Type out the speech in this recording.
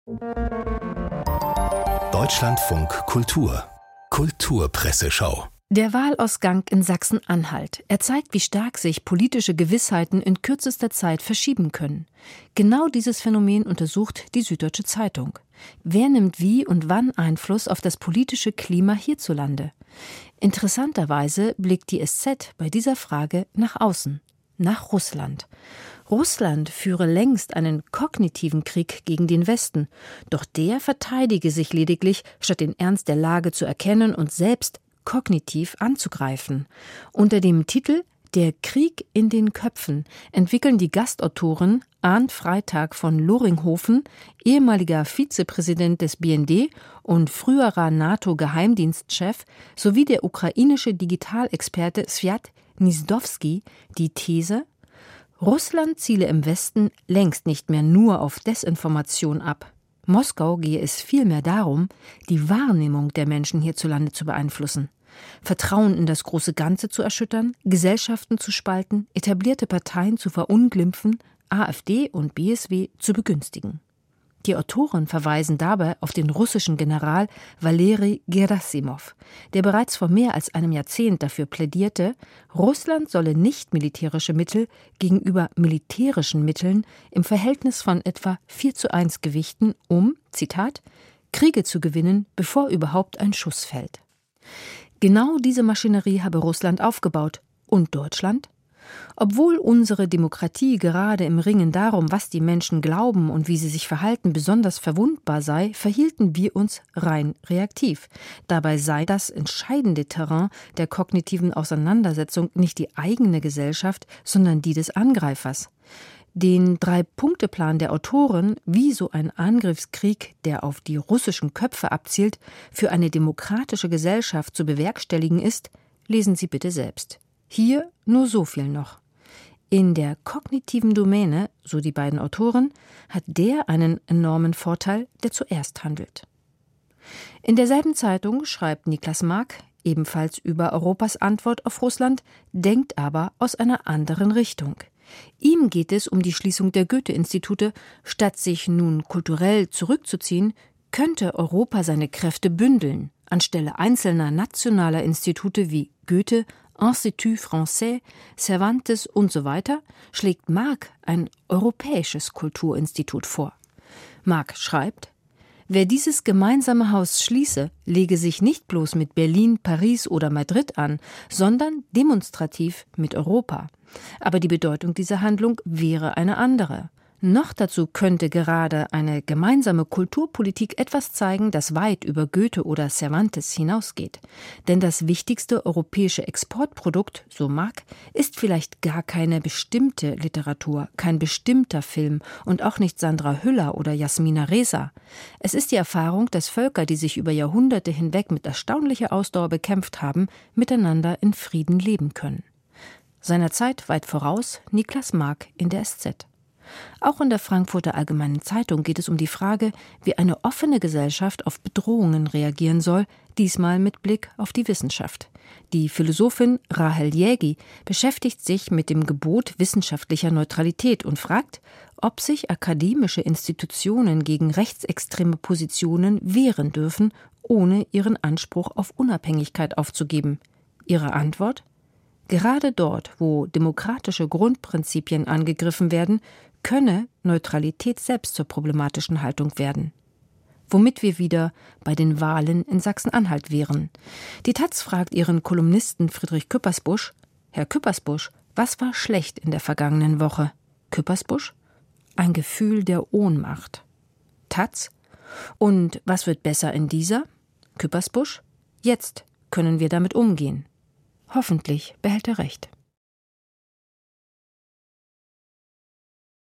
Deutschlandfunk Kultur Kulturpresseschau. Der Wahlausgang in Sachsen-Anhalt. Er zeigt, wie stark sich politische Gewissheiten in kürzester Zeit verschieben können. Genau dieses Phänomen untersucht die Süddeutsche Zeitung. Wer nimmt wie und wann Einfluss auf das politische Klima hierzulande? Interessanterweise blickt die SZ bei dieser Frage nach außen, nach Russland. Russland führe längst einen kognitiven Krieg gegen den Westen, doch der verteidige sich lediglich, statt den Ernst der Lage zu erkennen und selbst kognitiv anzugreifen. Unter dem Titel »Der Krieg in den Köpfen« entwickeln die Gastautoren Arndt Freitag von Loringhofen, ehemaliger Vizepräsident des BND und früherer NATO-Geheimdienstchef, sowie der ukrainische Digitalexperte Swiat Gniezdowski die These: Russland ziele im Westen längst nicht mehr nur auf Desinformation ab. Moskau gehe es vielmehr darum, die Wahrnehmung der Menschen hierzulande zu beeinflussen, Vertrauen in das große Ganze zu erschüttern, Gesellschaften zu spalten, etablierte Parteien zu verunglimpfen, AfD und BSW zu begünstigen. Die Autoren verweisen dabei auf den russischen General Waleri Gerasimov, der bereits vor mehr als einem Jahrzehnt dafür plädierte, Russland solle nicht militärische Mittel gegenüber militärischen Mitteln im Verhältnis von etwa 4:1 gewichten, um, Zitat, Kriege zu gewinnen, bevor überhaupt ein Schuss fällt. Genau diese Maschinerie habe Russland aufgebaut. Und Deutschland? Obwohl unsere Demokratie gerade im Ringen darum, was die Menschen glauben und wie sie sich verhalten, besonders verwundbar sei, verhielten wir uns rein reaktiv. Dabei sei das entscheidende Terrain der kognitiven Auseinandersetzung nicht die eigene Gesellschaft, sondern die des Angreifers. Den 3-Punkte-Plan der Autoren, wie so ein Angriffskrieg, der auf die russischen Köpfe abzielt, für eine demokratische Gesellschaft zu bewerkstelligen ist, lesen Sie bitte selbst. Hier nur so viel noch. In der kognitiven Domäne, so die beiden Autoren, hat der einen enormen Vorteil, der zuerst handelt. In derselben Zeitung schreibt Niklas Mark, ebenfalls über Europas Antwort auf Russland, denkt aber aus einer anderen Richtung. Ihm geht es um die Schließung der Goethe-Institute. Statt sich nun kulturell zurückzuziehen, könnte Europa seine Kräfte bündeln. Anstelle einzelner nationaler Institute wie Goethe, Institut Français, Cervantes und so weiter, schlägt Mark ein europäisches Kulturinstitut vor. Mark schreibt: Wer dieses gemeinsame Haus schließe, lege sich nicht bloß mit Berlin, Paris oder Madrid an, sondern demonstrativ mit Europa. Aber die Bedeutung dieser Handlung wäre eine andere. Noch dazu könnte gerade eine gemeinsame Kulturpolitik etwas zeigen, das weit über Goethe oder Cervantes hinausgeht. Denn das wichtigste europäische Exportprodukt, so Mark, ist vielleicht gar keine bestimmte Literatur, kein bestimmter Film und auch nicht Sandra Hüller oder Jasmina Reza. Es ist die Erfahrung, dass Völker, die sich über Jahrhunderte hinweg mit erstaunlicher Ausdauer bekämpft haben, miteinander in Frieden leben können. Seiner Zeit weit voraus Niklas Mark in der SZ. Auch in der Frankfurter Allgemeinen Zeitung geht es um die Frage, wie eine offene Gesellschaft auf Bedrohungen reagieren soll, diesmal mit Blick auf die Wissenschaft. Die Philosophin Rahel Jägi beschäftigt sich mit dem Gebot wissenschaftlicher Neutralität und fragt, ob sich akademische Institutionen gegen rechtsextreme Positionen wehren dürfen, ohne ihren Anspruch auf Unabhängigkeit aufzugeben. Ihre Antwort? Gerade dort, wo demokratische Grundprinzipien angegriffen werden, könne Neutralität selbst zur problematischen Haltung werden. Womit wir wieder bei den Wahlen in Sachsen-Anhalt wären. Die taz fragt ihren Kolumnisten Friedrich Küppersbusch: Herr Küppersbusch, was war schlecht in der vergangenen Woche? Küppersbusch: ein Gefühl der Ohnmacht. taz: und was wird besser in dieser? Küppersbusch: jetzt können wir damit umgehen. Hoffentlich behält er recht.